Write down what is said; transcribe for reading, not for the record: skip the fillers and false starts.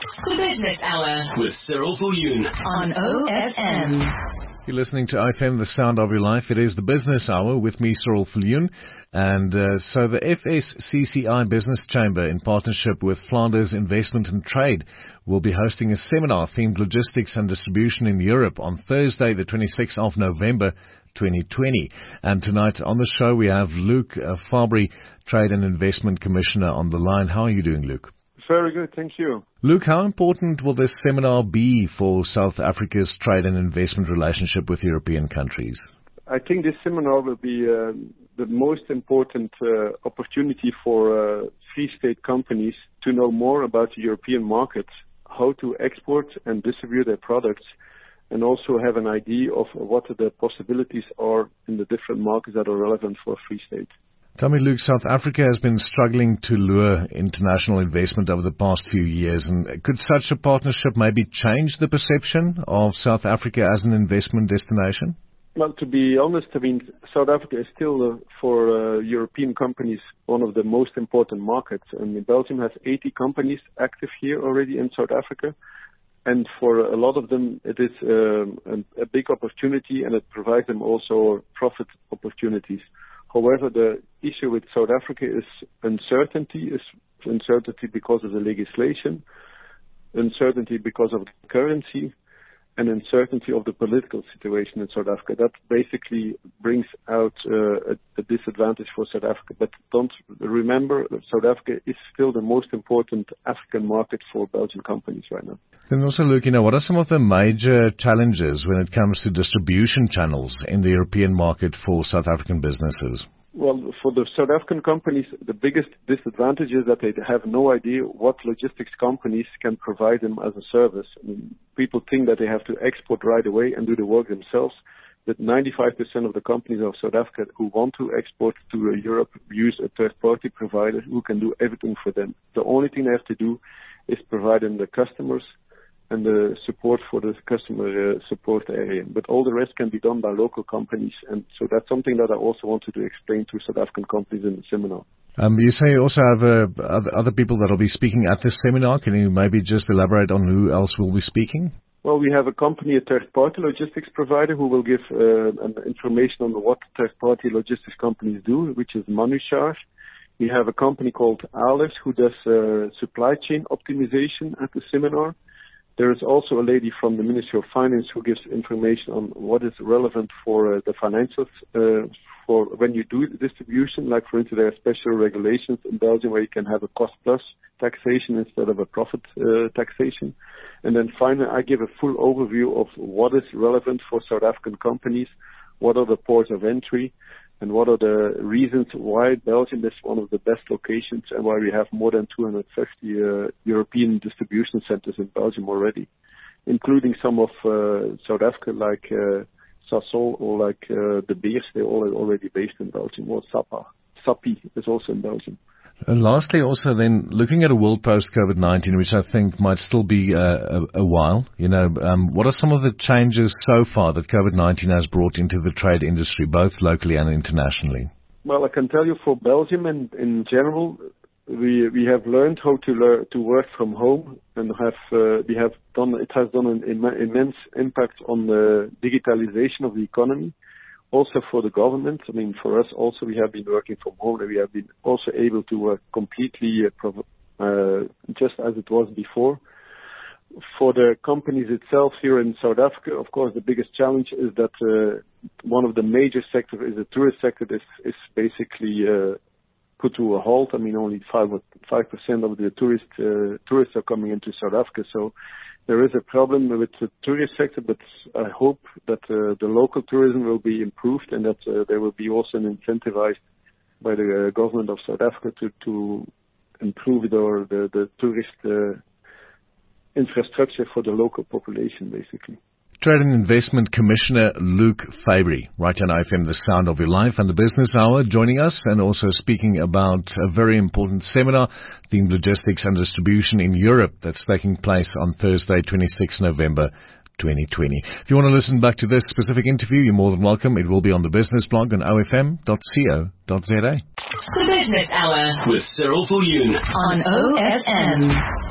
The Business Hour with Cyril Viljoen on OFM. You're listening to OFM, the sound of your life. It is the Business Hour with me, Cyril Viljoen. And so the FSCCI Business Chamber, in partnership with Flanders Investment and Trade, will be hosting a seminar themed Logistics and Distribution in Europe on Thursday, the 26th of November, 2020. And tonight on the show, we have Luc Fabry, Trade and Investment Commissioner, on the line. How are you doing, Luc? Very good, thank you. Luc, how important will this seminar be for South Africa's trade and investment relationship with European countries? I think this seminar will be the most important opportunity for Free State companies to know more about the European market, how to export and distribute their products, and also have an idea of what the possibilities are in the different markets that are relevant for Free State. Tell me, Luc, South Africa has been struggling to lure international investment over the past few years. And could such a partnership maybe change the perception of South Africa as an investment destination? Well, to be honest, South Africa is still, for European companies, one of the most important markets. And Belgium has 80 companies active here already in South Africa. And for a lot of them, it is a big opportunity, and it provides them also profit opportunities. However, the issue with South Africa is uncertainty because of the legislation, uncertainty because of the currency, and uncertainty of the political situation in South Africa. That basically brings out a disadvantage for South Africa. But don't remember, South Africa is still the most important African market for Belgian companies right now. Then also, Luc, what are some of the major challenges when it comes to distribution channels in the European market for South African businesses? Well, for the South African companies, the biggest disadvantage is that they have no idea what logistics companies can provide them as a service. People think that they have to export right away and do the work themselves, but 95% of the companies of South Africa who want to export to Europe use a third-party provider who can do everything for them. The only thing they have to do is provide them the customers and the support for the customer support area. But all the rest can be done by local companies. And so that's something that I also wanted to explain to South African companies in the seminar. You say you also have other people that will be speaking at this seminar. Can you maybe just elaborate on who else will be speaking? Well, we have a company, a third-party logistics provider, who will give information on what third-party logistics companies do, which is Manuchar. We have a company called Alers who does supply chain optimization at the seminar. There is also a lady from the Ministry of Finance who gives information on what is relevant for the financials for when you do the distribution. Like, for instance, there are special regulations in Belgium where you can have a cost-plus taxation instead of a profit taxation. And then finally, I give a full overview of what is relevant for South African companies, what are the ports of entry, and what are the reasons why Belgium is one of the best locations and why we have more than 250 European distribution centers in Belgium already, including some of South Africa like Sasol or like De Beers. They're all already based in Belgium, or Sappi is also in Belgium. And lastly, also then, looking at a world post-COVID-19, which I think might still be a while, what are some of the changes so far that COVID-19 has brought into the trade industry, both locally and internationally? Well, I can tell you for Belgium and in general, we have learned how to work from home, and it has done an immense impact on the digitalization of the economy. Also for the government, for us also, we have been working from home, and we have been also able to work completely just as it was before. For the companies itself here in South Africa, of course, the biggest challenge is that one of the major sectors is the tourist sector is basically put to a halt. Only 5% of the tourists are coming into South Africa, so there is a problem with the tourist sector, but I hope that the local tourism will be improved and that there will be also incentivized by the government of South Africa to improve the tourist infrastructure for the local population, basically. Trade and Investment Commissioner Luc Fabry, right on OFM, the sound of your life, and the Business Hour, joining us and also speaking about a very important seminar, themed Logistics and Distribution in Europe, that's taking place on Thursday, 26 November 2020. If you want to listen back to this specific interview, you're more than welcome. It will be on the business blog on ofm.co.za. The Business Hour with Cyril Viljoen on OFM.